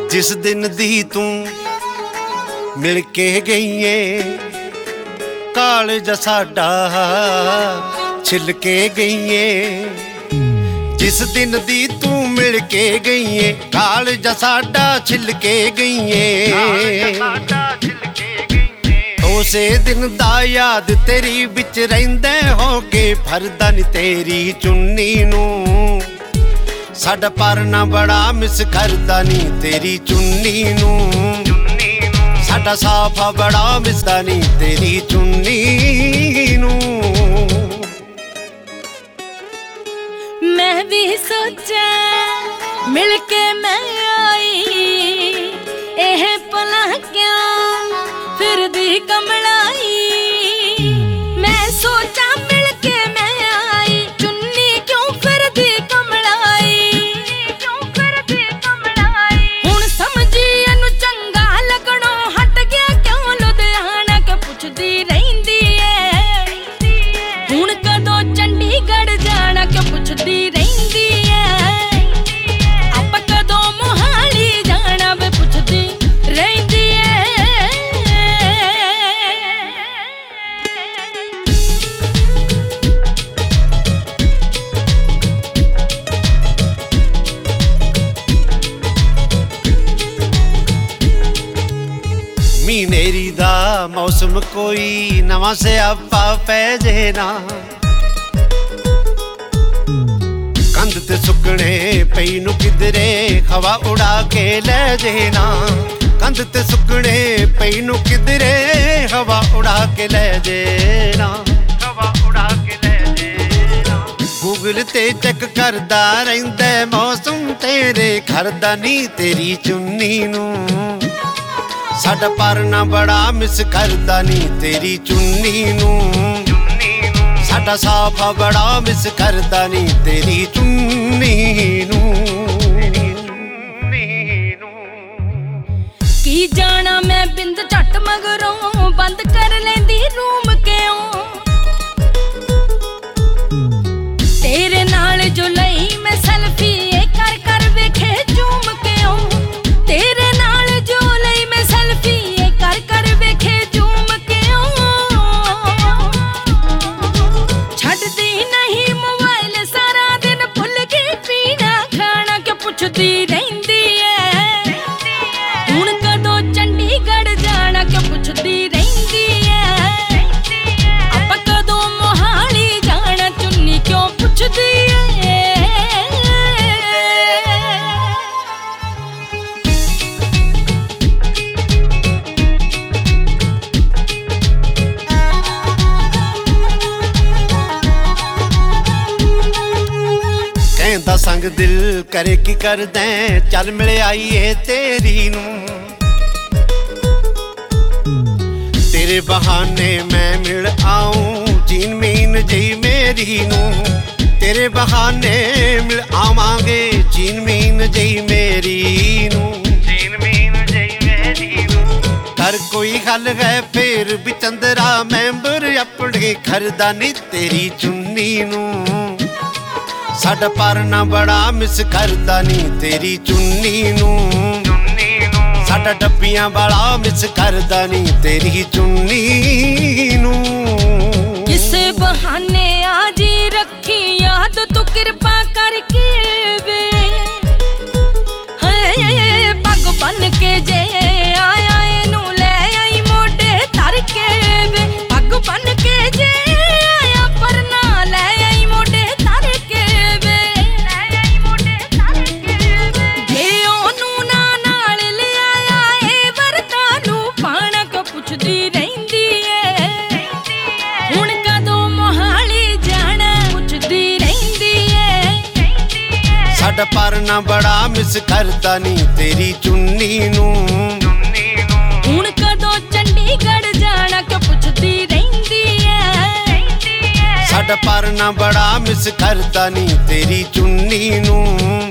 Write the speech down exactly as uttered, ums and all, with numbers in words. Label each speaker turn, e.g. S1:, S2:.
S1: जिस दिन दी तू मिल के गई है कालज साडा छिल के गई है। जिस दिन दी तू मिल के गई है कालज साडा छिल के गई है। उसे दिन दा याद तेरी बिच रहिंदे हो के फरदा नी तेरी चुन्नी नू साडा परना बड़ा मिस करदा नी तेरी चुन्नी नू। साडा साफा बड़ा मिसदा नी तेरी चुन्नी नू।
S2: मैं भी सोचा मिल के मैं आई एह पला क्या फिर दी कमलाई। मैं सोचा मिल के मैं आई चुन्नी क्यों फिर दी कमलाई। क्यों फिर दी कमलाई हुण समझी एनु चंगा लगणों हट गया क्यों लुधियाना के पुछदी रहिंदी है। हुण कदों चंडीगढ़ जाना के पुछदी रहिंदी है। आप कदों मोहाली जाना वे पुछदी रहिंदी है।
S1: मीनेरी दा मौसम कोई नवा से आपा पै जे ना। कंध ते सुकने पई नू किधरे हवा उड़ा के ले जे ना। कंध ते सुकने पई नू किधरे हवा उड़ा के ले जे ना। हवा उड़ा के ले जे ना। गूगल ते चेक करदा रहिंदा मौसम तेरे घर दा नी तेरी चुन्नी नू साडा परना बड़ा मिस करदा नी तेरी चुन्नी नू। साडा साफा बड़ा मिस करदा नी तेरी चुन्नी नू।
S2: की जाना मैं बिंद झट मगरों बंद कर लेंदी रूम क्यों। तेरे नाल जो लई मैं सेल्फी ए कर कर वेखे झूम क्यों। तेरे नाल जो लई मैं सेल्फी ए कर कर वेखे झूम क्यों। छड्दी नहीं मोबाइल सारा दिन भुल गई पीना खाना के पुछदी रहिंदी है। हुण कदों चंडीगढ़ जाना के पुछदी रहिंदी है। आप कदों मोहाली जाना चुन्नी क्यों पुछदी है।
S1: कहंदा संग दिल करे की कर दें चल मिल आईए तेरी नू। तेरे बहाने मैं मिल आऊं चीन मीन जी मेरी नू। तेरे बहाने मिल आवांगे चीन मीन जी मेरी नू। चीन मीन जी मेरी नू। कर कोई हल है फिर भी चंद्रा मैंबर अपने घर दा नी तेरी चुन्नी नू साडा परना बड़ा मिस करदा नी तेरी चुन्नी नू। साडा डब्बियां बड़ा मिस करदा नी तेरी चुन्नी नू।
S2: किसे बहाने आज ही रखी याद तू कृपा करके वे। हाय पग बन के जे आया एनू ले आई मोढे धर के वे। पग बन के जे आया परना ले आई मोढे धर के वे। जे ओनू ना नाल ले आया ए वरता नू पाना को पुछदी रहिंदी है। हुण कदों मोहाली जाना पुछदी रहिंदी है।
S1: साडा परना बड़ा मिस करदा नी तेरी चुन्नी नू।
S2: हुण कदों चंडीगढ़ जाना के पुछदी रहिंदी है।
S1: साडा परना बड़ा मिस करदा नी तेरी चुन्नी नू।